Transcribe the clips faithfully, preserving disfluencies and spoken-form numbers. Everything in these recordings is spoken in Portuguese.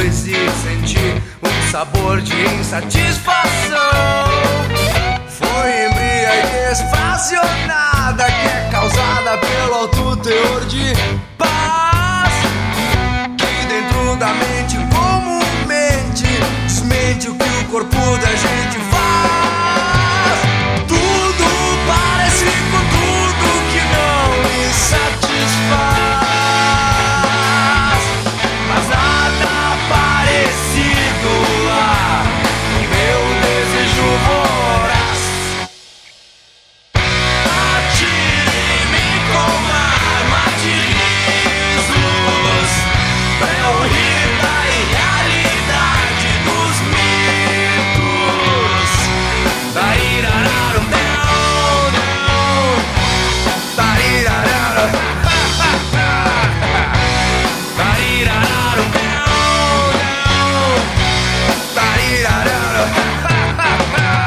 depois de sentir um sabor de insatisfação. Foi embriaguez fracionada que é causada pelo alto teor de paz que dentro da mente comumente desmente o que o corpo da gente faz. Tudo parece com tudo que não me satisfaz, mas nada parecido a o meu desejo voraz. Atire-me com arma de risos pra eu rir da irrealidade dos mitos. Da irararum, down, down. Da irararum, ha, ha, ha. Da irararum, down, down. Da irararum, ha, ha, ha.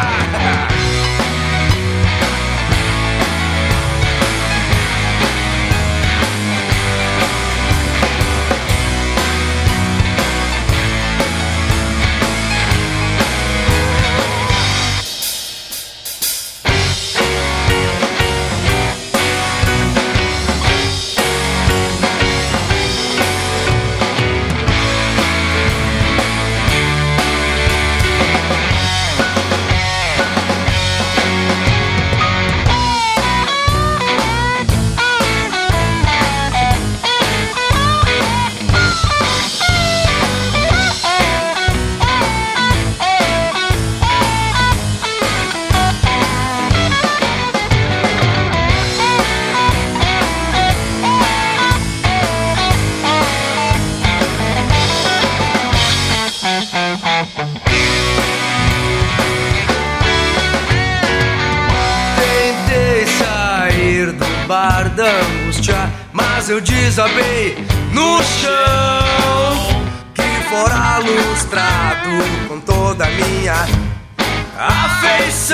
Tentei sair do bar da angústia, mas eu desabei no chão que fora lustrado com toda a minha afeição.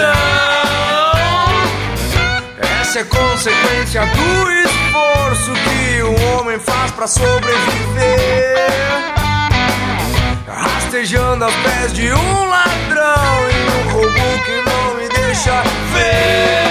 Essa é consequência do esforço que o homem faz pra sobreviver, rastejando aos pés de um ladrão e um roubo que não me deixa ver.